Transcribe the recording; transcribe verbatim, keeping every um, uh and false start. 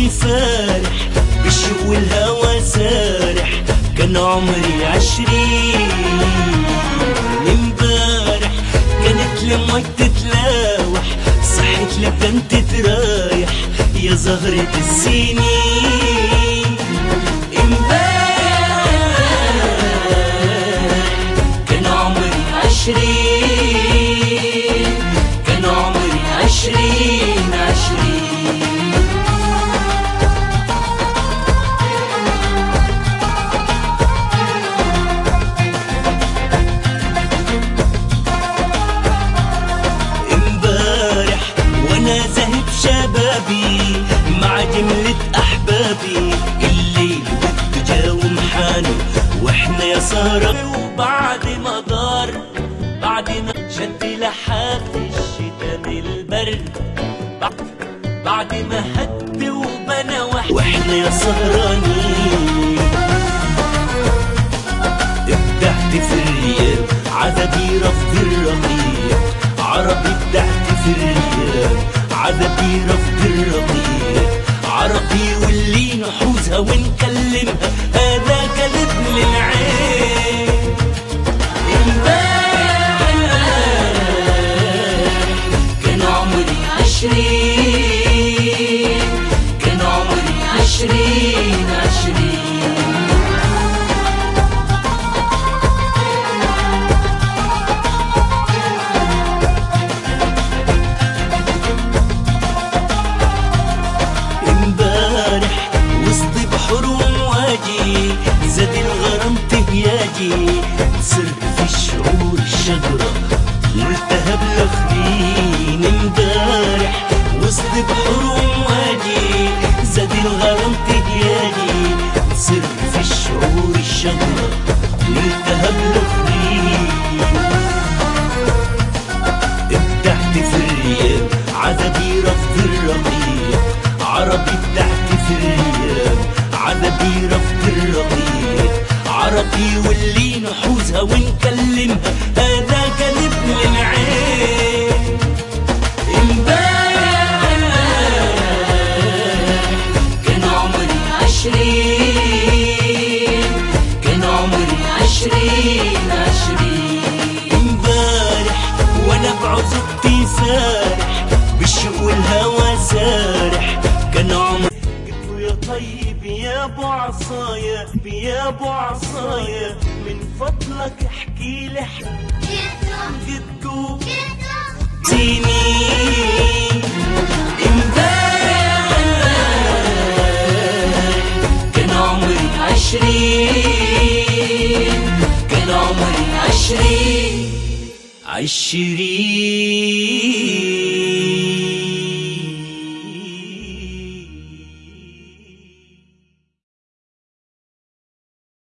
زقتي فارح بالشوق والهوى سارح. كان عمري عشرين امبارح، كانت لمك تتلاوح، صحت لبدن تترايح يا زهرة السنين. امبارح كان عمري عشرين، كان عمري عشرين عشرين. شبابي مع جملة أحبابي، الليل والدجا ومحانه وإحنا يا سهرة. وبعد ما دار، بعد ما شد لحاف الشتا من البرد، بعد ما هد وبنى وإحنا يا سهرانين. ابدعت في الرياض عذبي رفض الرقيق، عربي ابدعت في الرياض عذبي رفض الرقيق، عربي واللي نحوزها ونكلمها هذا كذب للعين. امبارح كان عمري عشرين، كان عمري عشرين عشرين. زاد الغرام تهياجي، صرت في الشعور الشجرة ملتهب لخرين. امبارح وسط بحور ومواجي، زاد الغرام تهياجي، صرت في الشعور الشجرة ملتهب لخرين. ابدعت في الرياض عذبي رفض الرقيق، عربي ابدعت في الرياض عذبي رفض الرقيق، عربي واللي نحوزها ونكلمها هذا كذب للعين. امبارح كان عمري عشرين، كان عمري عشرين عشرين. امبارح وانا بعزقتي سارح بالشوق والهوى سارح. كان عمري يا طيب يا ابو عصايا، يا ابو عصايا من فضلك احكي لي جدو سنين. امبارح كان عمري عشرين، كان عمري عشرين عشرين.